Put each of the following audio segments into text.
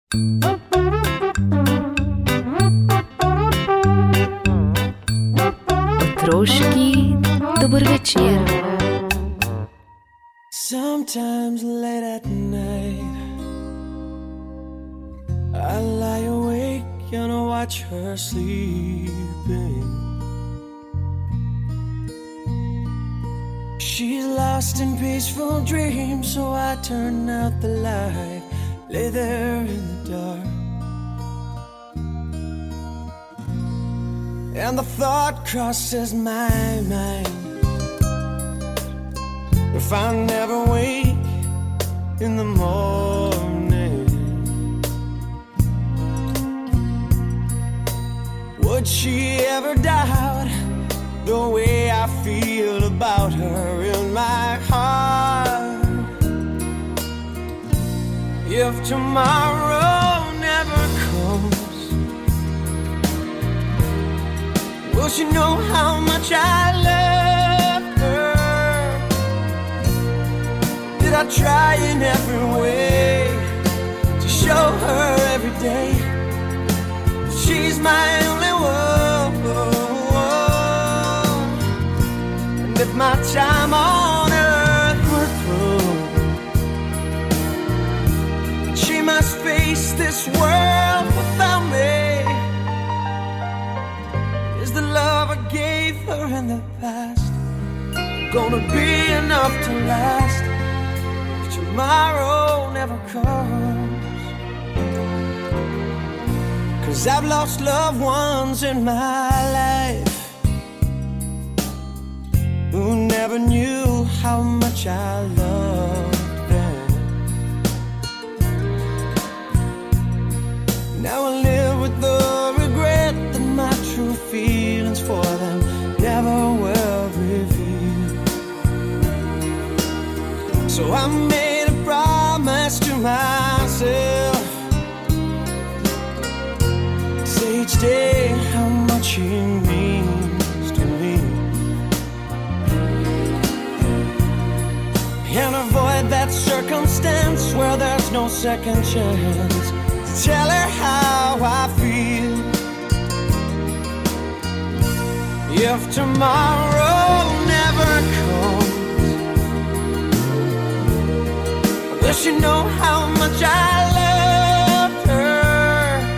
Otroški dober večer. Sometimes late at night I lie awake and I watch her sleeping. She's lost in peaceful dreams, so I turn out the light, lay there in the dark. And the thought crosses my mind, if I never wake in the morning, would she ever doubt the way I feel about her in my heart? If tomorrow never comes, will she know how much I love her? Did I try in every way to show her every day she's my only one? And if my time on earth were through, she must face this world without me. Is the love I gave her in the past gonna be enough to last if tomorrow never comes? 'Cause I've lost loved ones in my life who never knew how much I loved them. Now I live with the regret that my true feelings for them never were revealed. So I made a promise to myself, say each day how much he means to me, and avoid that circumstance where there's no second chance to tell her how I feel. If tomorrow never comes, will she know how much I loved her?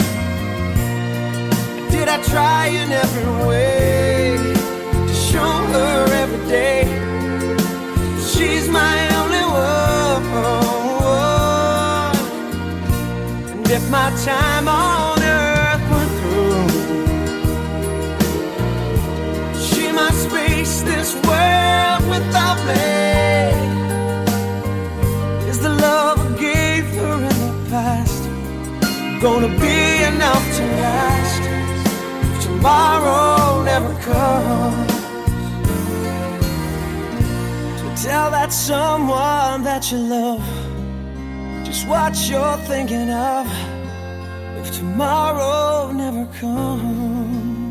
Did I try in every way to show her every day she's my only one? And if my time on earth were through, she must face this world without me. Is the love I gave her in the past gonna be enough to last if tomorrow never comes? Tell that someone that you love just what you're thinking of if tomorrow never comes.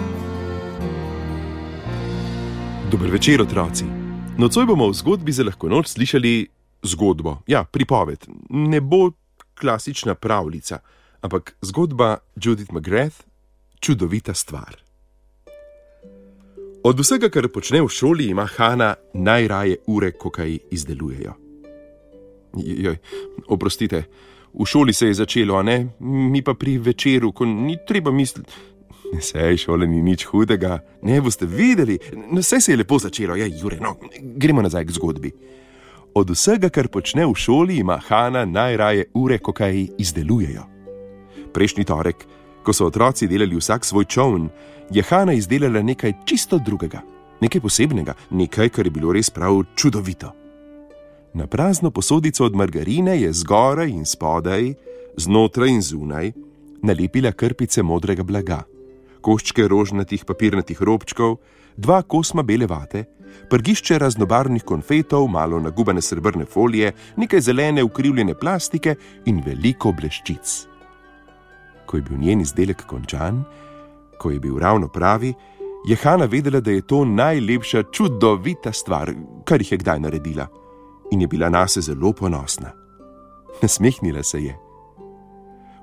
Dober večer, otroci. Nocoj bomo v zgodbi za lahko noč slišali zgodbo, ja, pripoved. Ne bo klasična pravljica, ampak zgodba Judith McGrath, Čudovita stvar. Od vsega, kar počne v šoli, ima Hana najraje ure, ko kaj izdelujejo. Oprostite, v šoli se je začelo, a ne? Mi pa pri večeru, ko ni treba misliti... Sej, šole ni nič hudega, ne boste videli, vse se je lepo začelo, Jure, no, gremo nazaj k zgodbi. Od vsega, kar počne v šoli, ima Hana najraje ure, ko kaj izdelujejo. Prejšnji torek, ko so otroci delali vsak svoj čoln, je Hana izdelala nekaj čisto drugega, nekaj posebnega, nekaj, kar je bilo res prav čudovito. Na prazno posodico od margarine je zgoraj in spodaj, znotraj in zunaj, nalepila krpice modrega blaga, koščke rožnatih papirnatih robčkov, 2 kosma bele vate, prgišče raznobarvnih konfetov, malo nagubane srebrne folije, nekaj zelene ukrivljene plastike in veliko bleščic. Ko je bil njen izdelek končan, ko je bil ravno pravi, je Hana vedela, da je to najlepša, čudovita stvar, kar jih je kdaj naredila, in je bila nase zelo ponosna. Nasmehnila se je.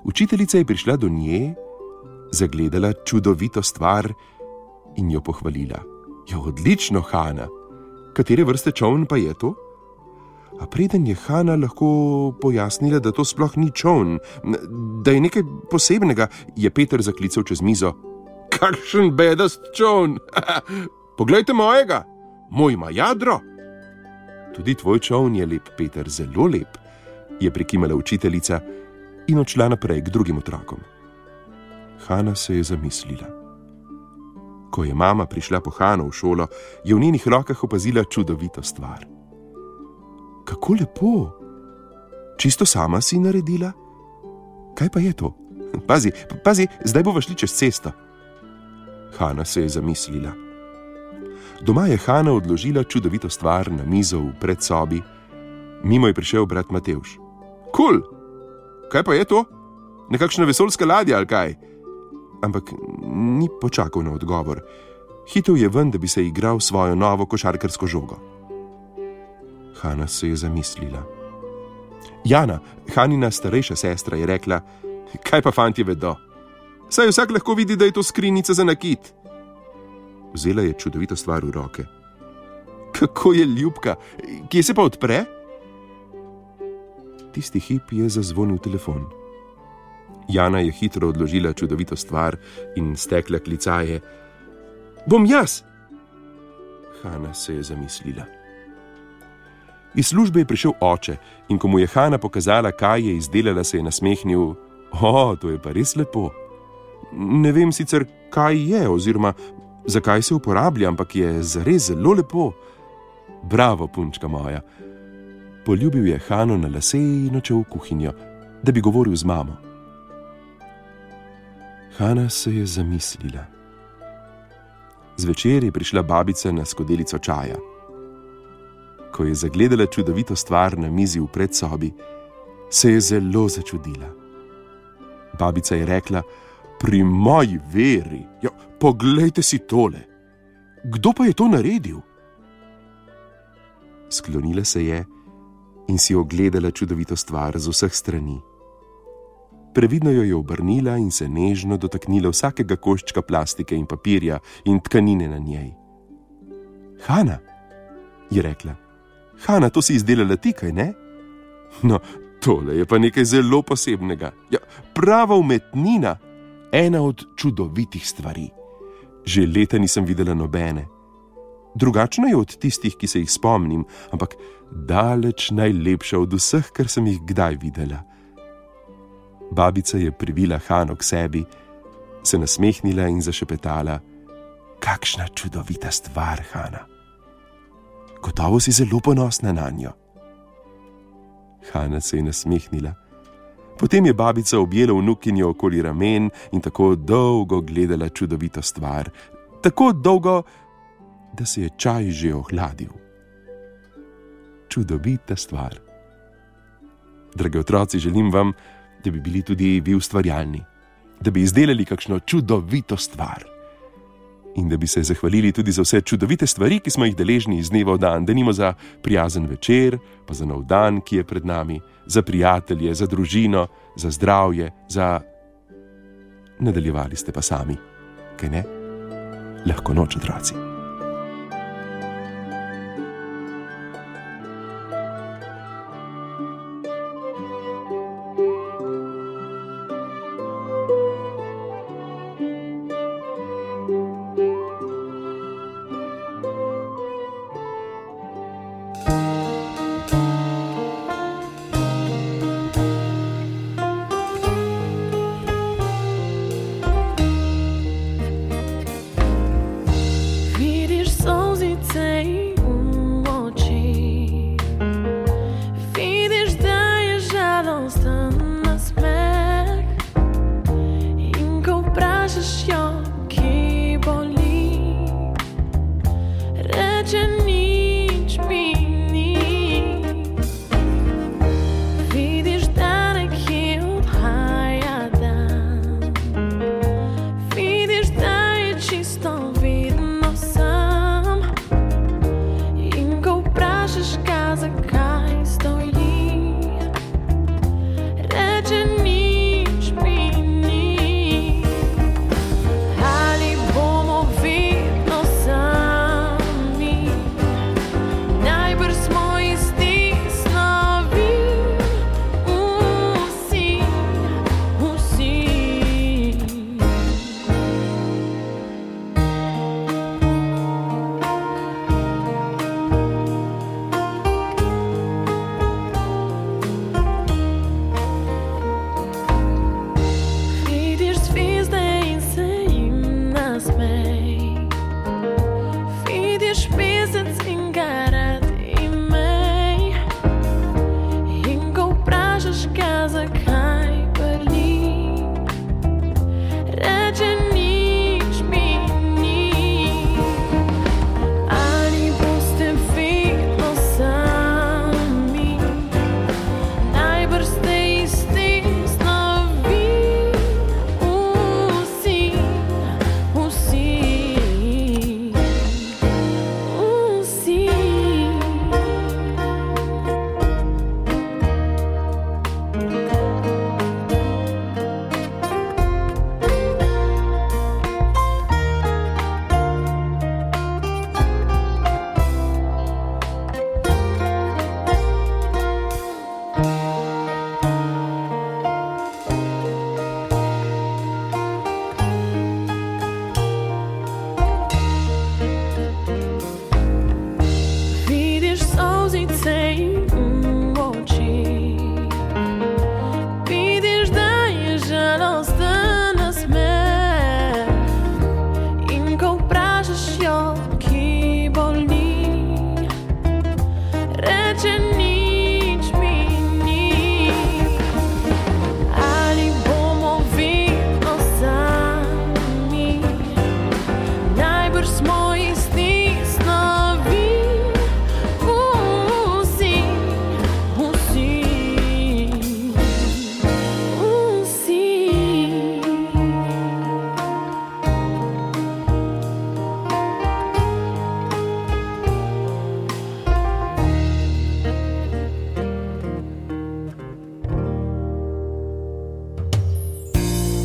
Učiteljica je prišla do nje, zagledala čudovito stvar in jo pohvalila. Ja, odlično, Hana. Katere vrste čoln pa je to? A preden je Hana lahko pojasnila, da to sploh ni čoln, da je nekaj posebnega, je Peter zaklical čez mizo. Kakšen bedast čoln! Poglejte mojega, moj ima jadro. Tudi tvoj čoln je lep, Peter, zelo lep, je prikimala učiteljica in odšla naprej k drugim otrokom. Hana se je zamislila. Ko je mama prišla po Hano v šolo, je v njenih rokah opazila čudovito stvar. Kako lepo! Čisto sama si naredila? Kaj pa je to? Pazi, zdaj bova šli čez cesto. Hana se je zamislila. Doma je Hana odložila čudovito stvar na mizo v predsobi. Mimo je prišel brat Matevž. Kul! Kaj pa je to? Nekakšna vesoljska ladja ali kaj? Ampak ni počakal na odgovor. Hitel je ven, da bi se igral svojo novo košarkarsko žogo. Hana se je zamislila. Jana, Hanina starejša sestra, je rekla: kaj pa fantje vedo? Saj vsak lahko vidi, da je to skrinjica za nakit. Vzela je čudovito stvar v roke. Kako je ljubka, kje se pa odpre? Tisti hip je zazvonil telefon. Jana je hitro odložila čudovito stvar in stekla klicaje. Bom jaz! Hana se je zamislila. Iz službe je prišel oče in ko mu je Hana pokazala, kaj je izdelala, se je nasmehnil. To je pa res lepo. Ne vem sicer, kaj je oziroma zakaj se uporablja, ampak je zares zelo lepo. Bravo, punčka moja. Poljubil je Hano na lase in odšel v kuhinjo, da bi govoril z mamo. Hana se je zamislila. Zvečer je prišla babica na skodelico čaja. Ko je zagledala čudovito stvar na mizi v predsobi, se je zelo začudila. Babica je rekla: pri moji veri, poglejte si tole. Kdo pa je to naredil? Sklonila se je in si ogledala čudovito stvar z vseh strani. Previdno jo je obrnila in se nežno dotaknila vsakega koščka plastike in papirja in tkanine na njej. Hana, je rekla. Hana, to si izdelala ti, kaj ne? No, tole je pa nekaj zelo posebnega. Prava umetnina, ena od čudovitih stvari. Že leta nisem videla nobene. Drugačna je od tistih, ki se jih spomnim, ampak daleč najlepša od vseh, kar sem jih kdaj videla. Babica je privila Hano k sebi, se nasmehnila in zašepetala: kakšna čudovita stvar, Hana. Gotovo si zelo ponosna nanjo. Hana se je nasmehnila. Potem je babica objela vnukinjo okoli ramen in tako dolgo gledala čudovito stvar. Tako dolgo, da se je čaj že ohladil. Čudovita stvar. Dragi otroci, želim vam, da bi bili tudi vi ustvarjalni, da bi izdelali kakšno čudovito stvar in da bi se zahvalili tudi za vse čudovite stvari, ki smo jih deležni iz dneva v dan, denimo za prijazen večer, pa za nov dan, ki je pred nami, za prijatelje, za družino, za zdravje, za... Nadaljevali ste pa sami, kaj ne? Lahko noč, otroci.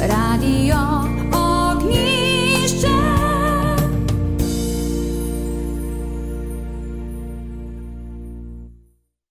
Radio